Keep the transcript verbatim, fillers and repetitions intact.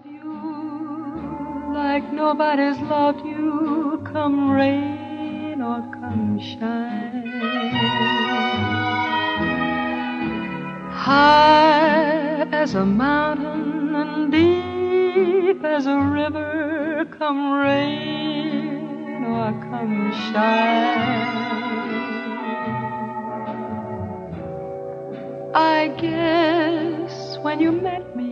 love you like nobody's loved you, come rain or come shine. High as a mountain and deep as a river, come rain or come shine. I guess when you met me